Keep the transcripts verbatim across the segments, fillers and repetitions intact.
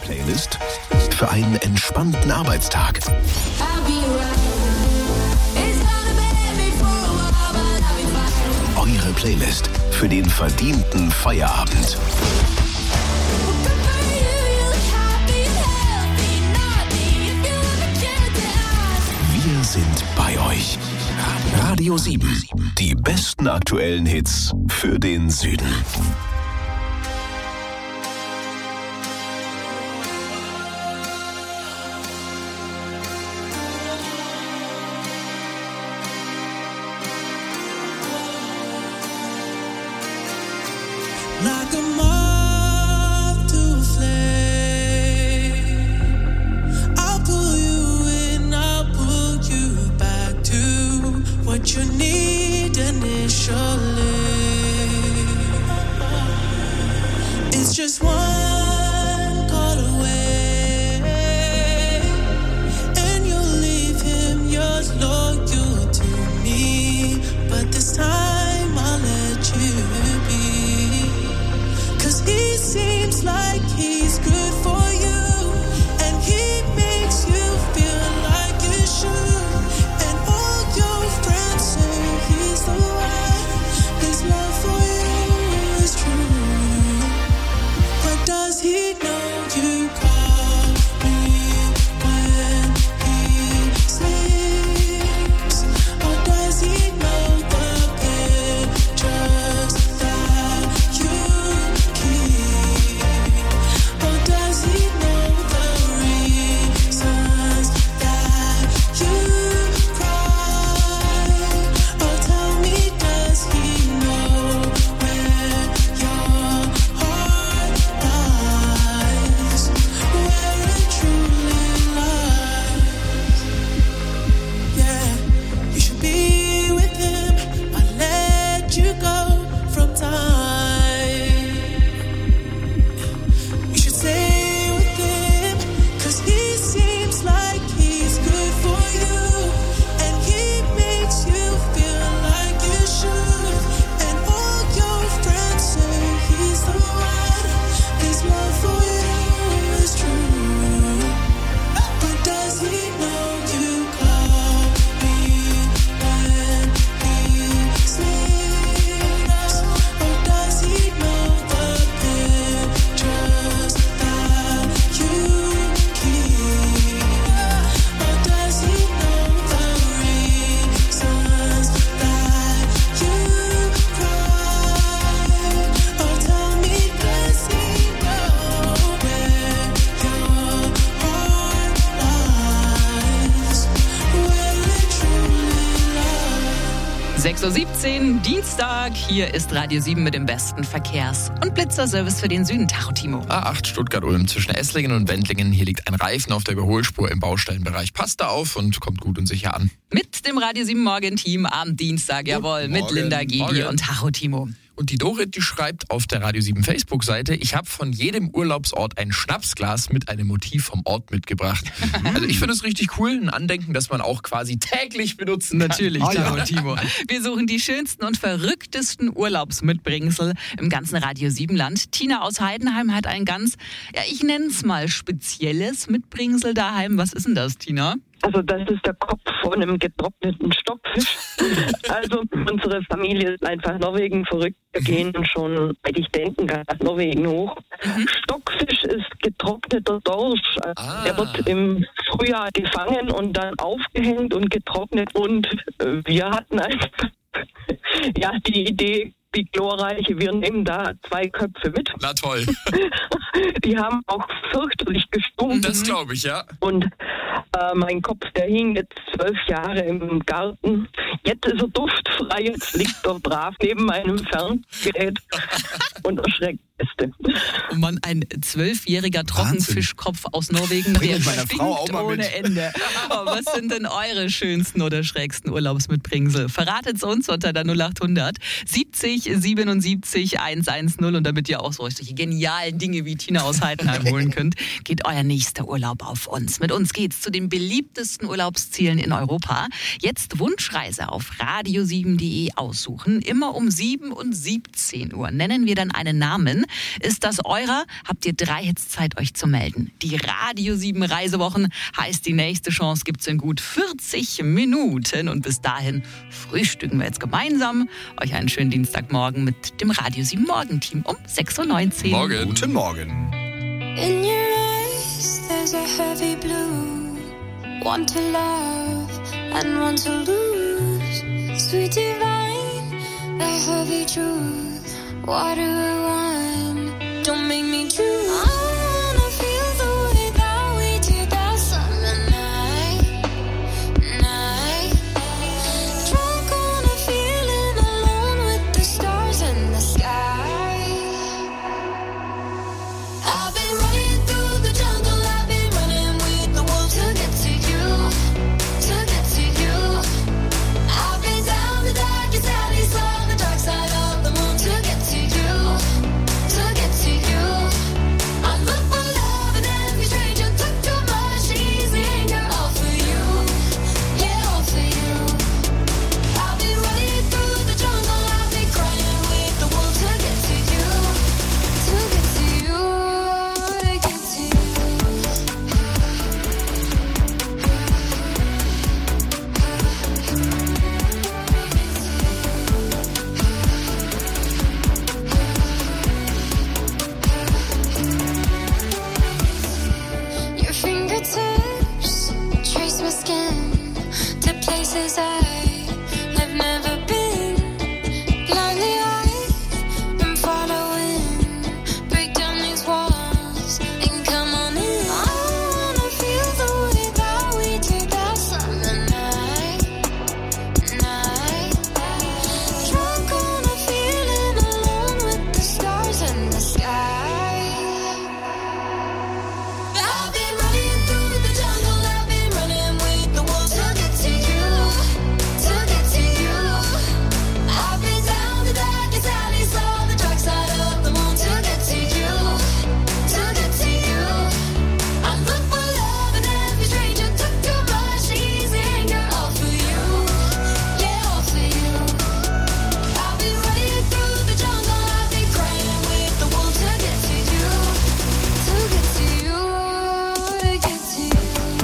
Playlist für einen entspannten Arbeitstag. Eure Playlist für den verdienten Feierabend. Wir sind bei euch. Radio sieben. Die besten aktuellen Hits für den Süden. Like a moth to a flame, I'll pull you in, I'll pull you back to what you need initially. It's just one call away, and you'll leave him, you're loyal to me, but this time I'll let you be. He seems like he's good for you, and he makes you feel like you should. And all your friends say he's the one, his love for you is true. But does he know you call me when he sleeps? Or does he know the pictures that you sechs Uhr siebzehn, Dienstag. Hier ist Radio sieben mit dem besten Verkehrs- und Blitzerservice für den Süden. Tacho, Timo. A acht Stuttgart-Ulm zwischen Esslingen und Wendlingen. Hier liegt ein Reifen auf der Überholspur im Baustellenbereich. Passt da auf und kommt gut und sicher an. Mit dem Radio sieben Morgen-Team am Dienstag, jawohl, mit Linda Gegi und Tacho, Timo. Und die Dorit, die schreibt auf der Radio sieben Facebook-Seite, ich habe von jedem Urlaubsort ein Schnapsglas mit einem Motiv vom Ort mitgebracht. Also ich finde es richtig cool, ein Andenken, das man auch quasi täglich benutzen kann. Natürlich, oh, Tacho, ja. Timo. Wir suchen die schönsten und verrücktesten Urlaubsmitbringsel im ganzen Radio sieben Land. Tina aus Heidenheim hat ein ganz, ja ich nenne es mal spezielles Mitbringsel daheim. Was ist denn das, Tina? Also das ist der Kopf von einem getrockneten Stockfisch. Also unsere Familie ist einfach Norwegen verrückt. Wir gehen schon, seit ich denken kann, nach Norwegen hoch. Mhm. Stockfisch ist getrockneter Dorsch. Ah. Der wird im Frühjahr gefangen und dann aufgehängt und getrocknet. Und äh, wir hatten einfach ja, die Idee, die glorreiche, wir nehmen da zwei Köpfe mit. Na toll. Die haben auch fürchterlich gestunken. Das glaube ich, ja. Und äh, mein Kopf, der hing jetzt zwölf Jahre im Garten. Jetzt ist er duftfrei, jetzt liegt er brav neben meinem Ferngerät und erschreckt Gäste. Oh Mann, ein zwölfjähriger Trockenfischkopf aus Norwegen, der stinkt ohne Ende. Oh, was sind denn eure schönsten oder schrägsten Urlaubsmitbringsel? Verratet's uns unter der null acht hundert siebzig siebenundsiebzig hundertzehn und damit ihr auch solche genialen Dinge wie Tina aus Heidenheim holen könnt, geht euer nächster Urlaub auf uns. Mit uns geht's zu den beliebtesten Urlaubszielen in Europa. Jetzt Wunschreise auf radio sieben punkt de aussuchen. Immer um sieben und siebzehn Uhr nennen wir dann einen Namen neun. Ist das eurer? Habt ihr drei Hits Zeit, euch zu melden. Die Radio sieben Reisewochen heißt, die nächste Chance gibt's in gut vierzig Minuten. Und bis dahin frühstücken wir jetzt gemeinsam. Euch einen schönen Dienstagmorgen mit dem Radio sieben Morgenteam um sechs Uhr neunzehn. Morgen. Guten Morgen. In your eyes, there's a heavy blue. Want to love and want to lose. Sweet divine, the heavy truth. Water or wine, don't make me choose. I wanna feel the way that we did that summer night, night. Drunk on a feeling alone with the stars in the sky. I've been running through the jungle, I've been running with the wolves to get to you, to get to you. I've been down the darkest alleys, on the dark side of the moon to get to you, to get to you. I look for love in every stranger, took too much easy anger, all for you, yeah, all for you. I've been running through the jungle, I've been crying with the wolves to get to you, to get to you, to get to you. Your fingertips trace my skin to places I have never been. Blindly I've been following. Break down these walls and come on in. I wanna feel the way that we did that summer night, night. Drunk on a feeling alone with the stars in the sky. I've been running through the jungle, I've been running with the wolves to get to you, to get to you. I've been down the darkest alleys, on the dark side of the moon to get to you, to get to you. I look for love in every stranger, took too much easy anger, all for you, yeah, all for you. I've been running through the jungle, I've been crying with the wolves to get to you, to get to you, to get to you.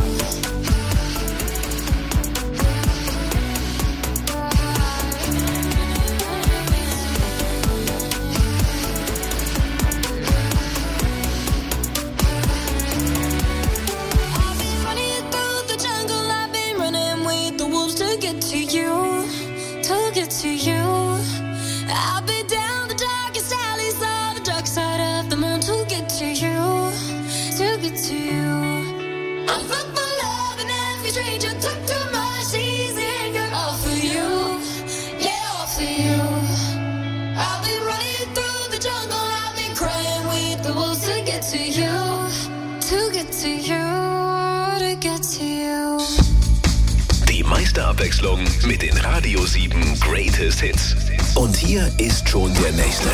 I've been running through the jungle, I've been running with the wolves to get to you, to get to you. I've been down the darkest alleys, on the dark side of the moon to get to you, to get to you. I look for love in every stranger, took too much easy anger, all for you, yeah, all for you. I've been running through the jungle, I've been crying with the wolves to get to you, to get to you, to get to you. Die meiste Abwechslung mit den Radio sieben Greatest Hits. Und hier ist schon der nächste.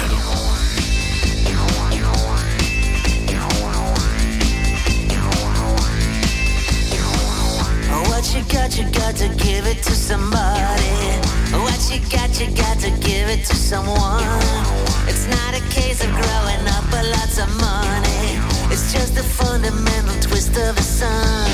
What you got, you got to give it to somebody. What you got, you got to give it to someone. It's not a case of growing up with lots of money. It's just a fundamental twist of the sun.